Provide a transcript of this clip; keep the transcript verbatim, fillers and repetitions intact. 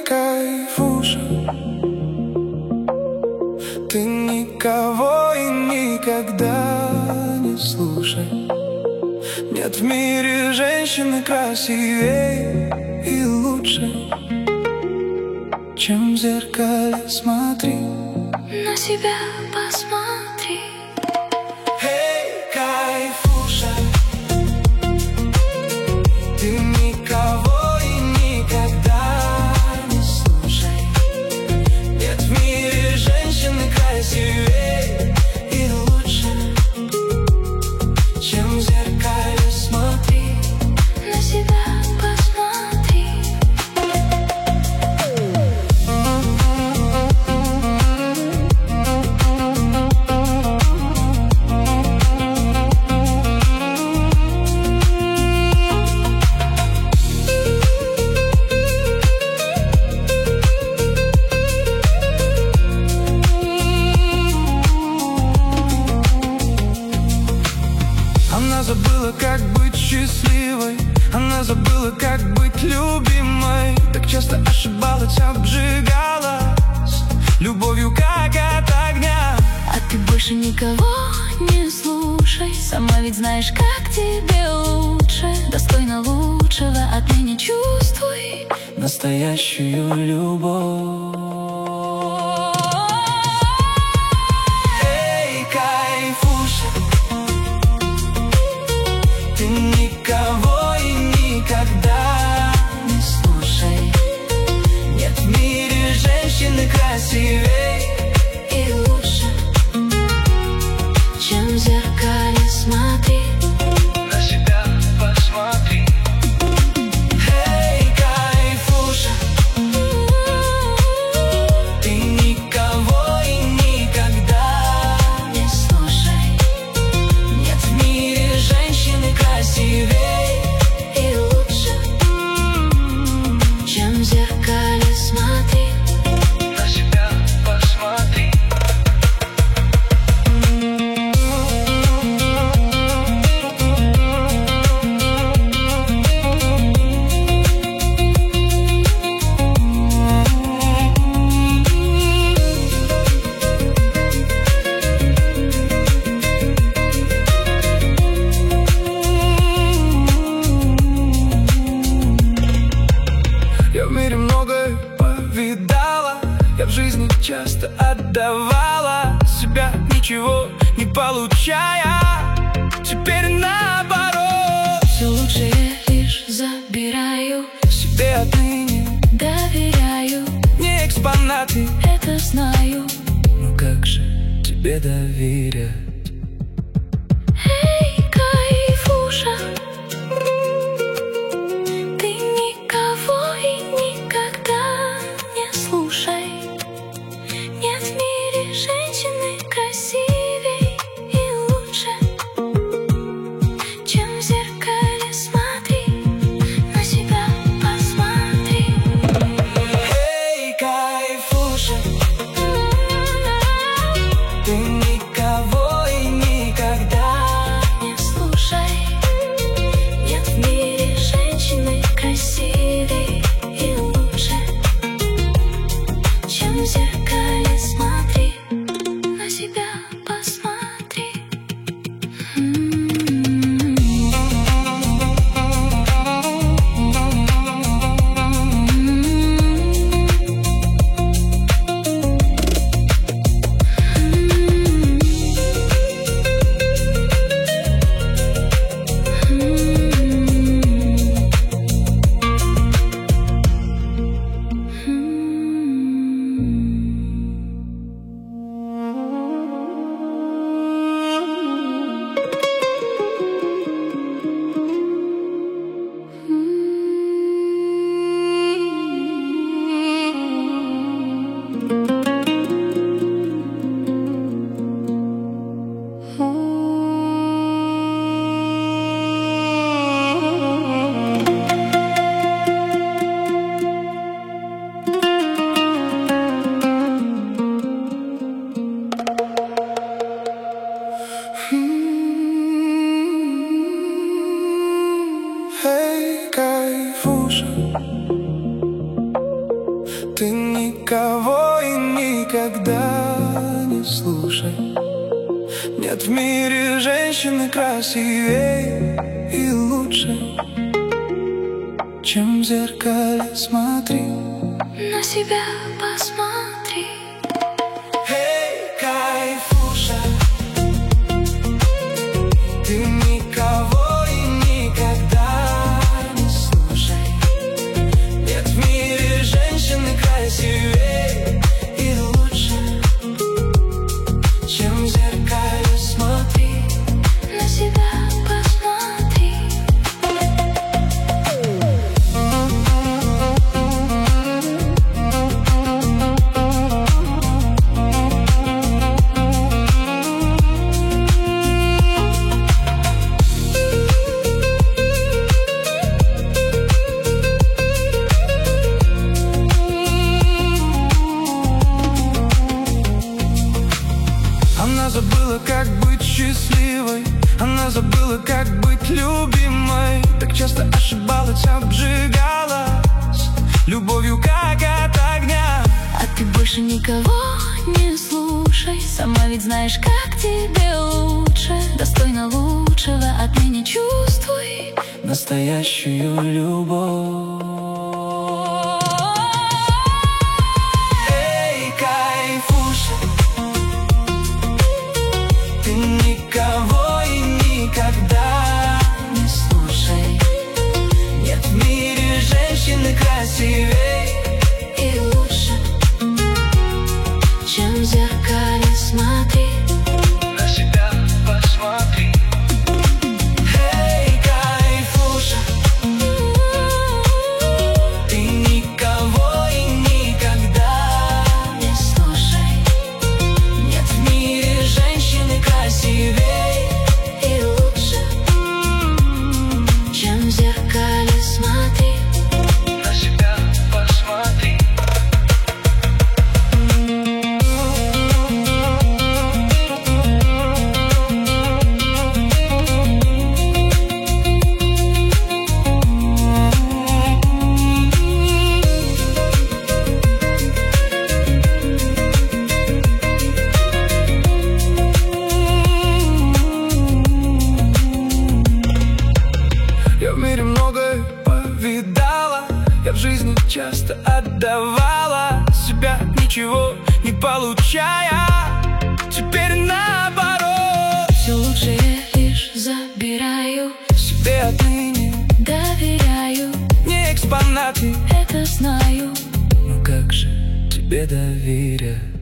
кайфуша, ты никого и никогда не слушай. Нет в мире женщины красивее и лучше, чем в зеркале смотри. На себя посмотри. Эй, кайфуша, ты никого и никогда не слушай. Нет в мире женщины красивее и лучше, чем в зеркале смотри. На себя посмотри. Она забыла, как быть счастливой, она забыла, как быть любимой. Так часто ошибалась, обжигалась любовью, как от огня. А ты больше никого не слушай, сама ведь знаешь, как тебе лучше. Достойно лучшего, отныне чувствуй настоящую любовь. Эй, кайфуша, ты никого и никогда не слушай. Нет в мире женщины красивее и лучше, чем в зеркале смотри. На себя посмотри. Эй, кайфуша, ты никого и никогда не слушай. нет в мире женщины красивее И лучше, чем в зеркале смотри. на себя посмотри. Я в мире многое повидала, я в жизни часто отдавала себя, ничего не получая. Теперь наоборот, Все лучшее лишь забираю, себе отныне доверяю, не экспонаты. это знаю. Ну как же тебе доверять? Эй, кайфуша, ты никого и никогда не слушай. Нет в мире женщины красивей и лучше, чем в зеркале смотри. На себя посмотри. Эй, кайфуша, ты никого Ты никого и никогда не слушай. Нет в мире женщины красивее и лучше, чем в зеркале смотри. На себя посмотри. Эй, кайфуша, ты никого и никогда не слушай. Нет в мире женщины красивее и лучше, чем в зеркале смотри. На себя посмотри. Она забыла, как быть счастливой, она забыла, как быть любимой. Так часто ошибалась, обжигалась любовью, как от огня. А ты больше никого не слушай. Сама ведь знаешь, как тебе лучше. Достойно лучшего, отныне чувствуй Настоящую любовь. Эй, кайфуша, ты никого и никогда не слушай. Нет в мире женщины красивее и лучше, чем в зеркале смотри. На себя посмотри. Эй, кайфуша, ты никого и никогда Не слушай, нет в мире женщины красивее и лучше, чем в зеркале смотри. на себя посмотри. Я в мире многое повидала, я в жизни часто отдавала себя, ничего не получая. Теперь наоборот, Все лучшее лишь забираю, себе отныне доверяю, не экспонаты. это знаю. Ну как же тебе доверять?